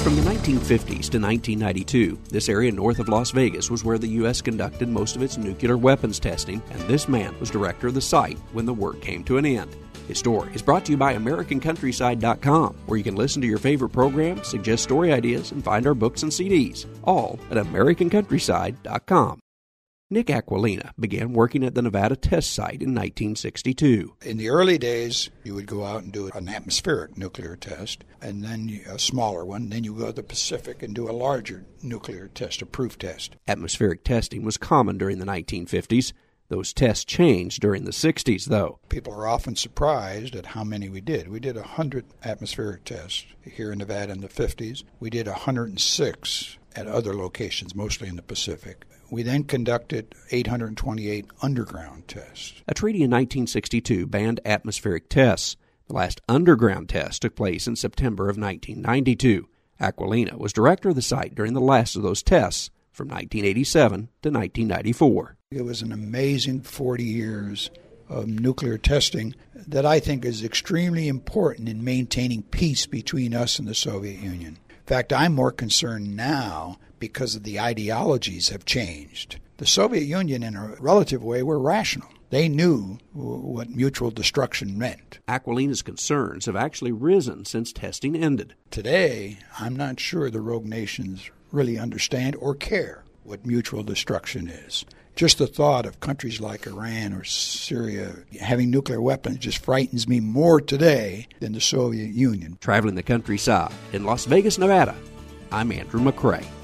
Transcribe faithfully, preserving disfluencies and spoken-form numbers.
From the nineteen fifties to nineteen ninety-two, this area north of Las Vegas was where the U S conducted most of its nuclear weapons testing, and this man was director of the site when the work came to an end. His story is brought to you by American Countryside dot com, where you can listen to your favorite programs, suggest story ideas, and find our books and C Ds, all at American Countryside dot com. Nick Aquilina began working at the Nevada test site in nineteen sixty-two. In the early days, you would go out and do an atmospheric nuclear test, and then a smaller one. Then you go to the Pacific and do a larger nuclear test, a proof test. Atmospheric testing was common during the nineteen fifties. Those tests changed during the sixties, though. People are often surprised at how many we did. We did one hundred atmospheric tests here in Nevada in the fifties. We did one hundred six at other locations, mostly in the Pacific. We then conducted eight hundred twenty-eight underground tests. A treaty in nineteen sixty-two banned atmospheric tests. The last underground test took place in September of nineteen ninety-two. Aquilina was director of the site during the last of those tests from nineteen eighty-seven to nineteen ninety-four. It was an amazing forty years of nuclear testing that I think is extremely important in maintaining peace between us and the Soviet Union. In fact, I'm more concerned now because of the ideologies have changed. The Soviet Union, in a relative way, were rational. They knew what mutual destruction meant. Aquilina's concerns have actually risen since testing ended. Today, I'm not sure the rogue nations really understand or care what mutual destruction is. Just the thought of countries like Iran or Syria having nuclear weapons just frightens me more today than the Soviet Union. Traveling the countryside in Las Vegas, Nevada, I'm Andrew McCrae.